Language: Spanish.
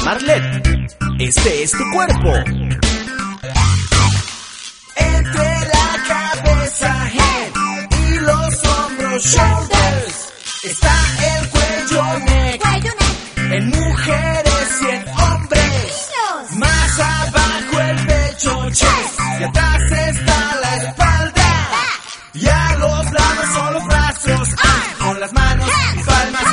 Marlet, este es tu cuerpo. Entre la cabeza, head, y los hombros, shoulders, está el cuello, neck, en mujeres y en hombres. Más abajo el pecho, chest, y atrás está la espalda. Y a los lados son los brazos, con las manos y palmas